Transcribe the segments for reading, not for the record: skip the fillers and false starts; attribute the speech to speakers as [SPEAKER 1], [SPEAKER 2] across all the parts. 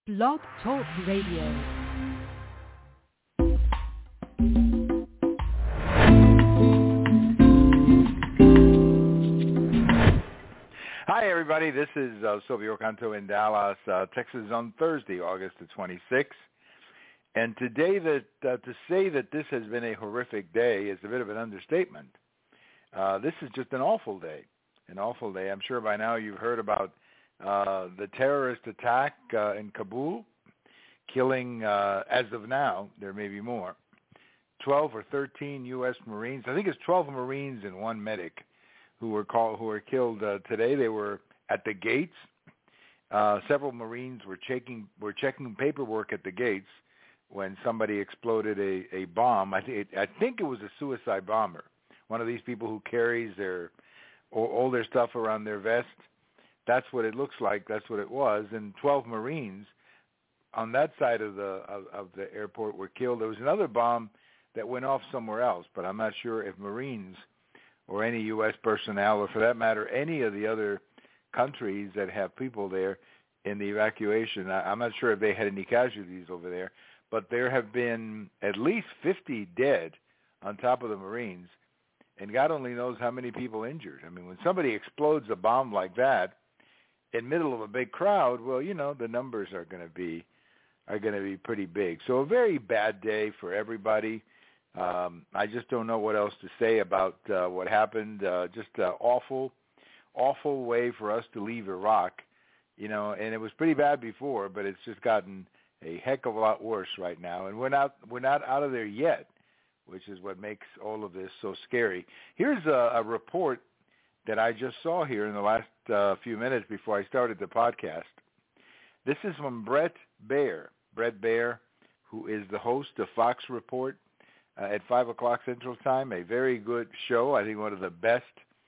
[SPEAKER 1] Blog Talk Radio.
[SPEAKER 2] Hi, everybody. This is Silvio Canto in Dallas, Texas on Thursday, August the 26th. And today, to say that this has been a horrific day is a bit of an understatement. This is just an awful day, I'm sure by now you've heard about the terrorist attack in Kabul, killing, as of now, there may be more, 12 or 13 U.S. Marines. I think it's 12 Marines and one medic who were killed today. They were at the gates. Several Marines were checking paperwork at the gates when somebody exploded a bomb. I think it was a suicide bomber. One of these people who carries all their stuff around their vest. That's what it looks like. That's what it was. And 12 Marines on that side of the airport were killed. There was another bomb that went off somewhere else, but I'm not sure if Marines or any U.S. personnel, or for that matter, any of the other countries that have people there in the evacuation, I'm not sure if they had any casualties over there, but there have been at least 50 dead on top of the Marines, and God only knows how many people injured. I mean, when somebody explodes a bomb like that in the middle of a big crowd, well, you know, the numbers are going to be pretty big. So a very bad day for everybody. I just don't know what else to say about what happened. Just an awful way for us to leave Iraq, you know. And it was pretty bad before, but it's just gotten a heck of a lot worse right now. And we're not out of there yet, which is what makes all of this so scary. Here's a report that I just saw here in the last few minutes before I started the podcast. This is from Bret Baier. Bret Baier, who is the host of Fox Report at 5 o'clock Central Time, a very good show. I think one of the best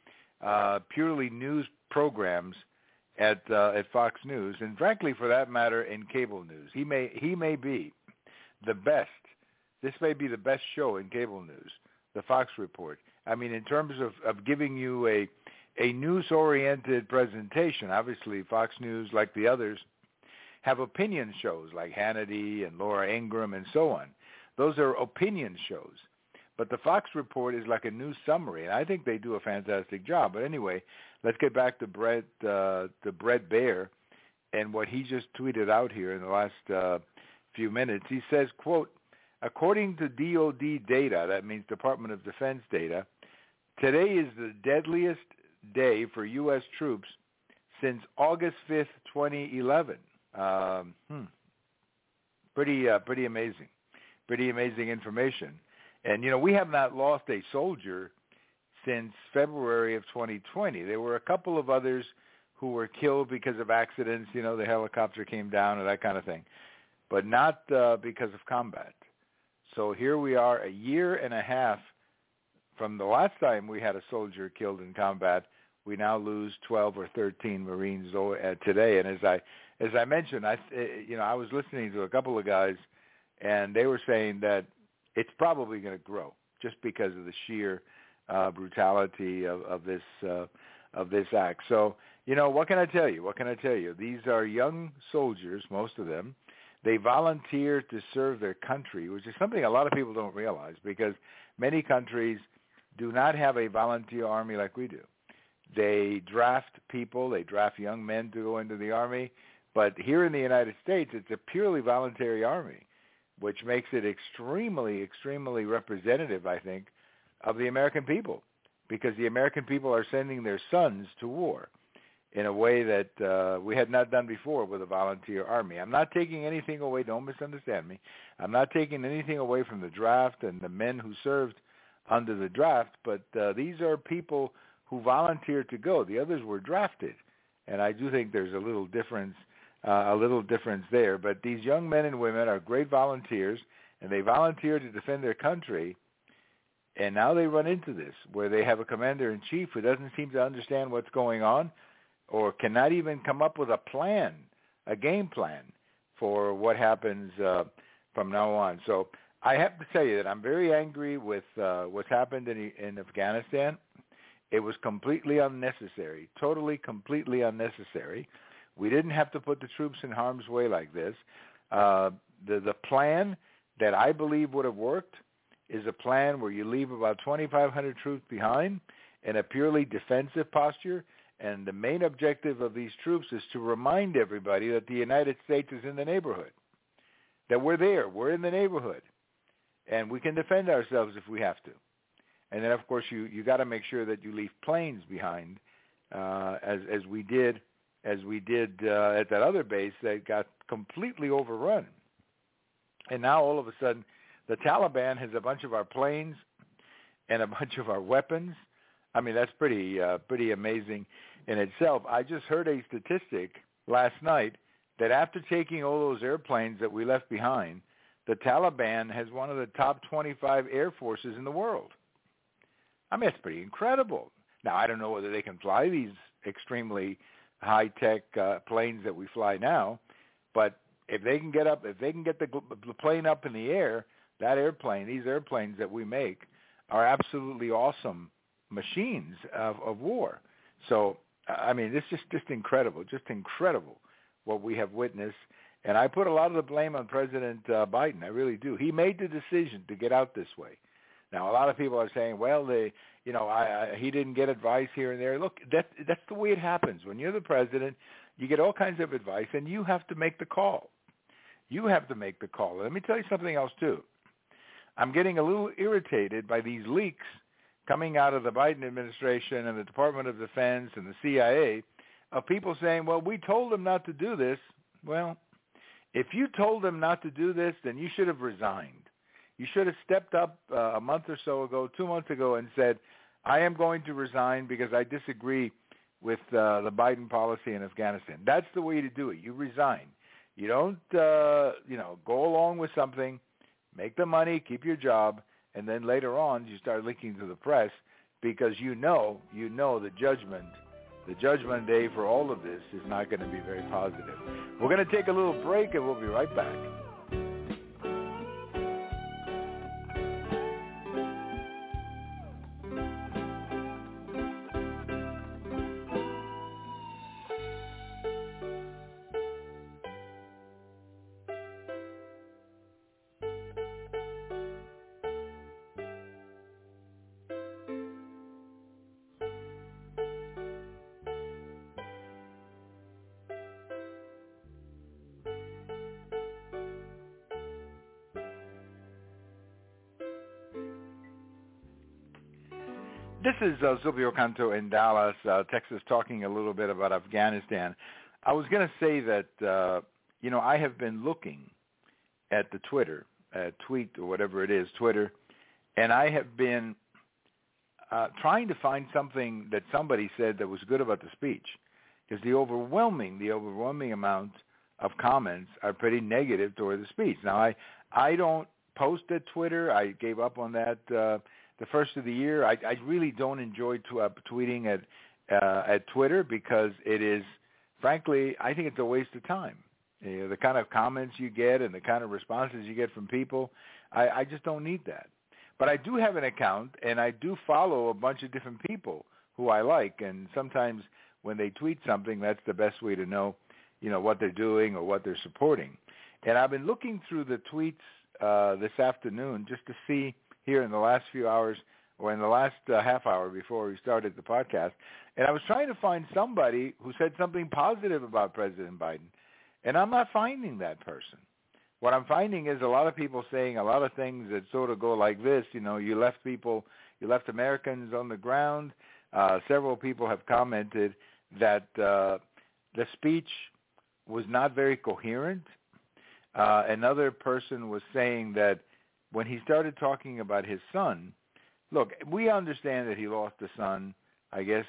[SPEAKER 2] purely news programs at Fox News, and frankly, for that matter, in cable news. He may be the best. This may be the best show in cable news, the Fox Report. I mean, in terms of giving you a news-oriented presentation. Obviously, Fox News, like the others, have opinion shows like Hannity and Laura Ingraham and so on. Those are opinion shows. But the Fox Report is like a news summary, and I think they do a fantastic job. But anyway, let's get back to Bret Baier and what he just tweeted out here in the last few minutes. He says, quote, according to DOD data, that means Department of Defense data, today is the deadliest day for U.S. troops since August 5th, 2011. Pretty amazing. Pretty amazing information. And, you know, we have not lost a soldier since February of 2020. There were a couple of others who were killed because of accidents, you know, the helicopter came down and that kind of thing, but not because of combat. So here we are a year and a half from the last time we had a soldier killed in combat. We now lose 12 or 13 Marines today. And as I mentioned, I was listening to a couple of guys, and they were saying that it's probably going to grow just because of the sheer brutality of this act. So, you know, what can I tell you? These are young soldiers, most of them. They volunteer to serve their country, which is something a lot of people don't realize, because many countries do not have a volunteer army like we do. They draft people, they draft young men to go into the army, but here in the United States, it's a purely voluntary army, which makes it extremely, extremely representative, I think, of the American people, because the American people are sending their sons to war in a way that we had not done before with a volunteer army. I'm not taking anything away, don't misunderstand me. I'm not taking anything away from the draft and the men who served under the draft, but these are people who volunteered to go. The others were drafted, and I do think there's a little difference there. But these young men and women are great volunteers, and they volunteer to defend their country, and now they run into this, where they have a commander-in-chief who doesn't seem to understand what's going on or cannot even come up with a game plan for what happens from now on. So I have to tell you that I'm very angry with what's happened in Afghanistan. It was completely unnecessary, totally, completely unnecessary. We didn't have to put the troops in harm's way like this. The plan that I believe would have worked is a plan where you leave about 2,500 troops behind in a purely defensive posture, and the main objective of these troops is to remind everybody that the United States is in the neighborhood, that we're there, we're in the neighborhood, and we can defend ourselves if we have to. And then, of course, you got to make sure that you leave planes behind, as we did at that other base that got completely overrun. And now all of a sudden, the Taliban has a bunch of our planes and a bunch of our weapons. I mean, that's pretty amazing in itself. I just heard a statistic last night that after taking all those airplanes that we left behind, the Taliban has one of the top 25 air forces in the world. I mean, it's pretty incredible. Now, I don't know whether they can fly these extremely high-tech planes that we fly now, but if they can get the plane up in the air, these airplanes that we make are absolutely awesome machines of war. So, I mean, this is just incredible what we have witnessed. And I put a lot of the blame on President Biden. I really do. He made the decision to get out this way. Now, a lot of people are saying, well, he didn't get advice here and there. Look, that's the way it happens. When you're the president, you get all kinds of advice, and you have to make the call. You have to make the call. Let me tell you something else, too. I'm getting a little irritated by these leaks coming out of the Biden administration and the Department of Defense and the CIA of people saying, well, we told them not to do this. Well, if you told them not to do this, then you should have resigned. You should have stepped up a month or so ago, 2 months ago, and said, I am going to resign because I disagree with the Biden policy in Afghanistan. That's the way to do it. You resign. You don't, go along with something, make the money, keep your job, and then later on you start leaking to the press because you know the judgment day for all of this is not going to be very positive. We're going to take a little break, and we'll be right back. This is Silvio Canto in Dallas, Texas, talking a little bit about Afghanistan. I was going to say that, I have been looking at the tweet or whatever it is, Twitter, and I have been trying to find something that somebody said that was good about the speech, because the overwhelming amount of comments are pretty negative toward the speech. Now, I don't post at Twitter. I gave up on that the first of the year. I really don't enjoy tweeting at Twitter because it is, frankly, I think it's a waste of time. The kind of comments you get and the kind of responses you get from people, I just don't need that. But I do have an account, and I do follow a bunch of different people who I like, and sometimes when they tweet something, that's the best way to know, what they're doing or what they're supporting. And I've been looking through the tweets this afternoon just to see here in the last few hours or in the last half hour before we started the podcast, and I was trying to find somebody who said something positive about President Biden, and I'm not finding that person. What I'm finding is a lot of people saying a lot of things that sort of go like this, you left Americans on the ground. Several people have commented that the speech was not very coherent. Another person was saying that when he started talking about his son, look, we understand that he lost a son, I guess,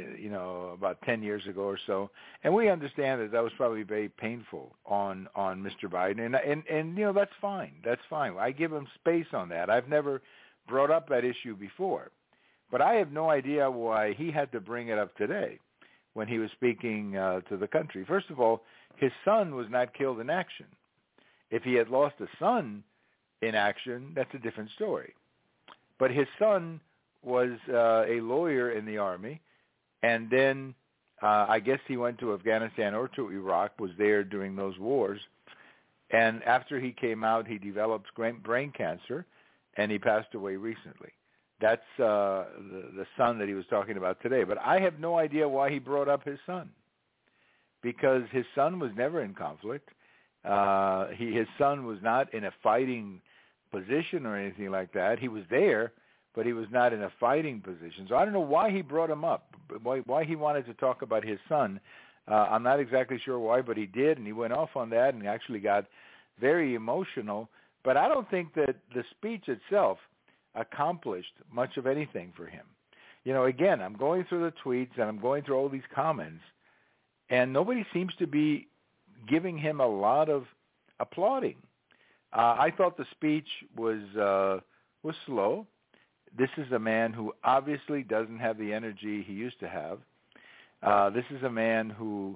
[SPEAKER 2] about 10 years ago or so, and we understand that was probably very painful on Mr. Biden, and that's fine. That's fine. I give him space on that. I've never brought up that issue before, but I have no idea why he had to bring it up today when he was speaking to the country. First of all, his son was not killed in action. If he had lost a son in action, that's a different story. But his son was a lawyer in the Army, and then I guess he went to Afghanistan or to Iraq, was there during those wars. And after he came out, he developed brain cancer, and he passed away recently. That's the son that he was talking about today. But I have no idea why he brought up his son, because his son was never in conflict. His son was not in a fighting position or anything like that. He was there, but he was not in a fighting position. So I don't know why he brought him up, why he wanted to talk about his son. I'm not exactly sure why, but he did, and he went off on that and actually got very emotional. But I don't think that the speech itself accomplished much of anything for him. You know, again, I'm going through the tweets and I'm going through all these comments, and nobody seems to be giving him a lot of applauding. I thought the speech was slow. This is a man who obviously doesn't have the energy he used to have. This is a man who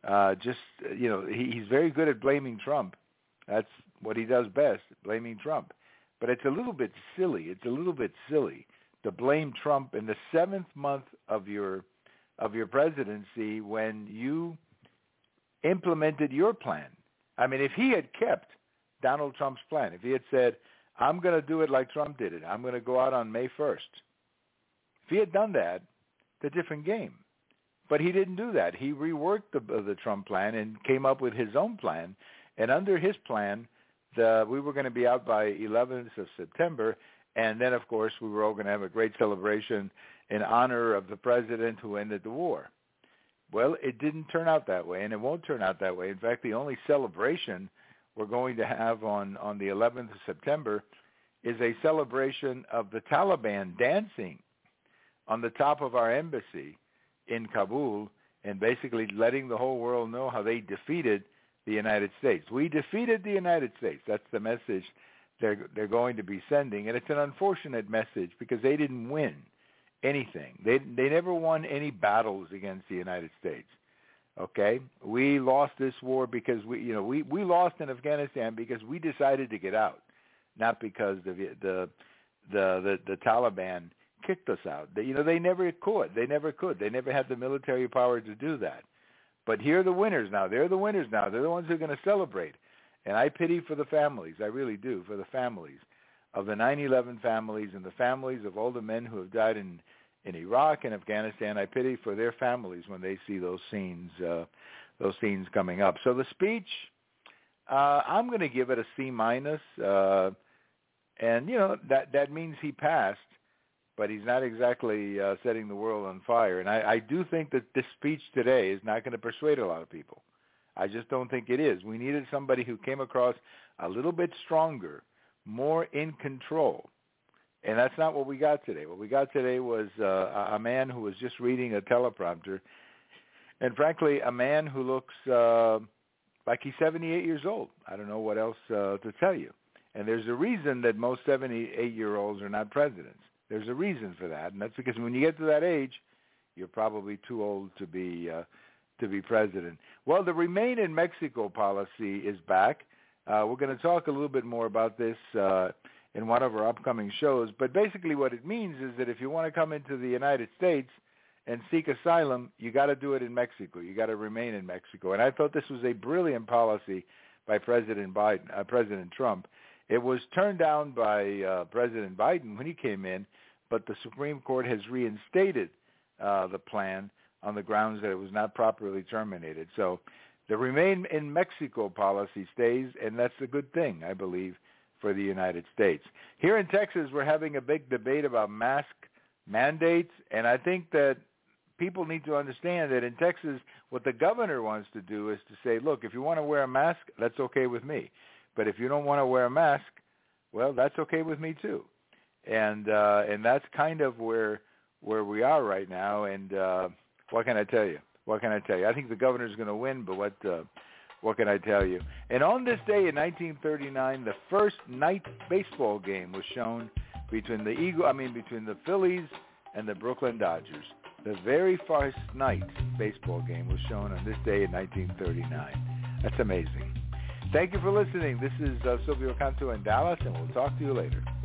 [SPEAKER 2] he's very good at blaming Trump. That's what he does best, blaming Trump. But it's a little bit silly. It's a little bit silly to blame Trump in the 7th month of your presidency when you implemented your plan. I mean, if he had kept Donald Trump's plan, if he had said, I'm going to do it like Trump did it, I'm going to go out on May 1st. If he had done that, it's a different game. But he didn't do that. He reworked the Trump plan and came up with his own plan. And under his plan, we were going to be out by 11th of September. And then, of course, we were all going to have a great celebration in honor of the president who ended the war. Well, it didn't turn out that way, and it won't turn out that way. In fact, the only celebration we're going to have on the 11th of September is a celebration of the Taliban dancing on the top of our embassy in Kabul and basically letting the whole world know how they defeated the United States. We defeated the United States. That's the message they're going to be sending, and it's an unfortunate message because they didn't win anything. They never won any battles against the United States. Okay, we lost this war because we lost in Afghanistan because we decided to get out, not because the Taliban kicked us out. They never could. They never could. They never had the military power to do that. But here are the winners now. They're the winners now. They're the ones who are going to celebrate. And I pity for the families. I really do, for the families of the 9/11 families and the families of all the men who have died in Iraq and Afghanistan. I pity for their families when they see those scenes coming up. So the speech, I'm going to give it a C-, and that means he passed, but he's not exactly setting the world on fire. And I do think that this speech today is not going to persuade a lot of people. I just don't think it is. We needed somebody who came across a little bit stronger, more in control. And that's not what we got today. What we got today was a man who was just reading a teleprompter, and frankly, a man who looks like he's 78 years old. I don't know what else to tell you. And there's a reason that most 78-year-olds are not presidents. There's a reason for that, and that's because when you get to that age, you're probably too old to be president. Well, the Remain in Mexico policy is back. We're going to talk a little bit more about this in one of our upcoming shows. But basically what it means is that if you want to come into the United States and seek asylum, you got to do it in Mexico. You got to remain in Mexico. And I thought this was a brilliant policy by President Trump. It was turned down by President Biden when he came in, but the Supreme Court has reinstated the plan on the grounds that it was not properly terminated. So the Remain in Mexico policy stays, and that's a good thing, I believe, for the United States. Here in Texas, we're having a big debate about mask mandates, and I think that people need to understand that in Texas, what the governor wants to do is to say, look, if you want to wear a mask, that's okay with me. But if you don't want to wear a mask, well, that's okay with me too. And that's kind of where we are right now. And what can I tell you? What can I tell you? I think the governor's going to win, but what can I tell you? And on this day in 1939, the first night baseball game was shown between the Phillies and the Brooklyn Dodgers. The very first night baseball game was shown on this day in 1939. That's amazing. Thank you for listening. This is Silvio Canto in Dallas, and we'll talk to you later.